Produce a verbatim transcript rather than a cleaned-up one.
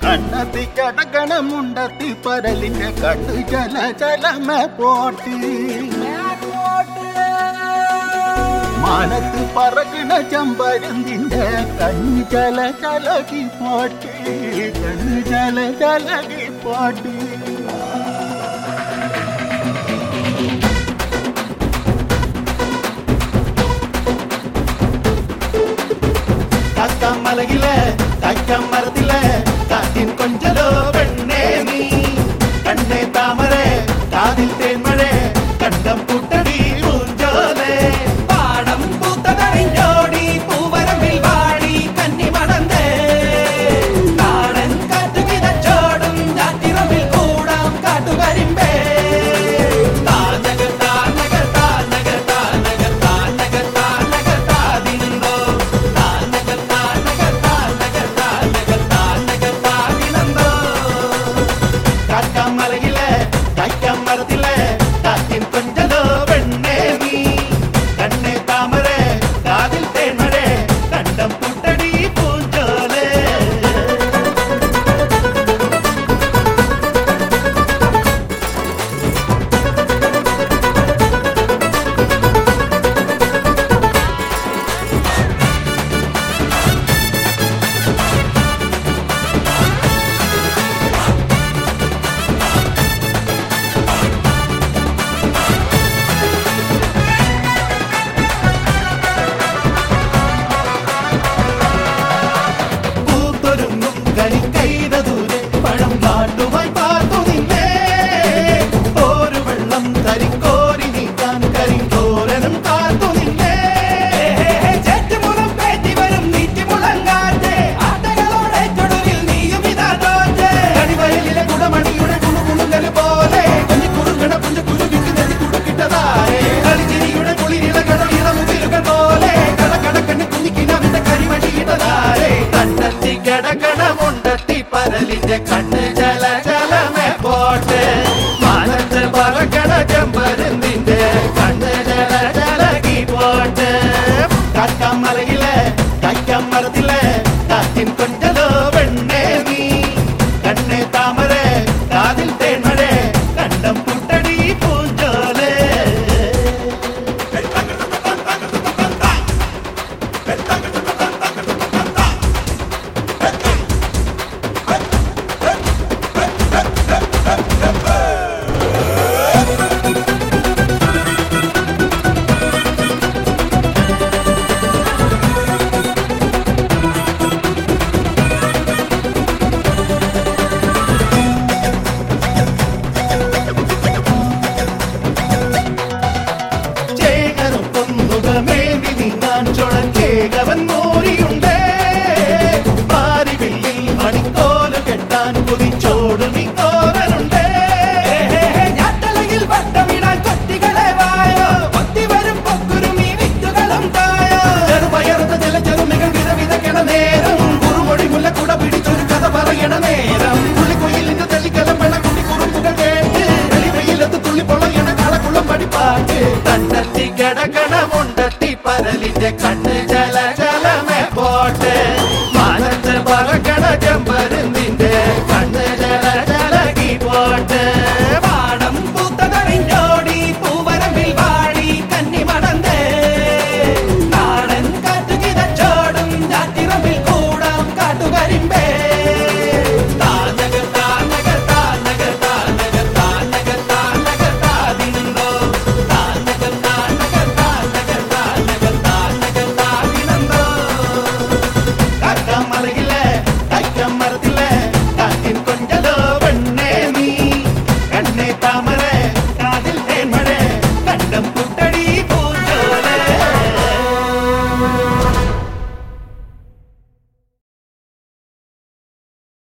കണ്ണത്തി കടകണമുണ്ടത്തി പരലിന്റെ കണ്ണു ജല ജലമ പോട്ടി മാനത്ത് പറകണ ചമ്പരുന്തിന്റെ കണ്ണു ജല ജലകി പോട്ടി കണ്ണു ജല ജലകി പോട്ടി മലയിലെ തക്കം മരത്തിലെ കാറ്റിൻ കൊഞ്ചലോ പെണ്ണേ നീ കണ്ണേ താമരേ കാതിൽ തേന്മഴേ കണ്ടം പൂട്ടടി പൂഞ്ചോലേ പാടം പൂത്തതറിഞ്ഞോടി പൂവരമ്പിൽ വാടി കന്നി മടന്തേ കാടൻ കാറ്റു കിതച്ചോടും ഞാറ്റിറമ്പിൽ കൂടാം കാട്ടുകരിമ്പേ കണ്ണ് ജല ജലമേ പോട്ടെ മാനത്ത് പറക്കണ ചെമ്പരുന്തിന്റെ കണ്ണ് ജല ജലകി പോട്ടെ കാക്കാം മലയിലെ കാക്കാം മരത്തിലെ കാറ്റിൻ കൊഞ്ചലോ പെണ്ണേ നീ കണ്ണേ താമരേ കാതിൽ തേന്മഴേ കണ്ടം പുട്ടടി പൂഞ്ചോലേ ൻ മോരിയുണ്ടേ പാരിവില്ലിൽ മണിക്കോല് കെട്ടാൻ കുതിച്ചോട് നിക്കോരനുണ്ടേ ഞാട്ടലയിൽ വട്ടമിടാൻ കൊത്തികളെ വായോ കൊത്തി വരും പൊക്കുരുമി വിത്തുകളും തായോ ചെറുപയറുന്ന ചില ചെറുമികൾ വിധ വിതക്കണ നേരം കുറുമൊഴി മുല്ലക്കുട പിടിച്ചൊരു കഥ പറയണ നേരം പുള്ളിക്കൊയിലിന്റെ തെല്ലിക്കലം വെള്ള കുട്ടി കുറുമ്പുകൾ കേട്ട് വെളിവെയിലത്ത് തുള്ളി പൊളയണ കളക്കുളം പഠിപ്പാട്ട് കണ്ടെത്തി കിടക്കണമുണ്ടെത്തി പരലിന്റെ കണ്ണ്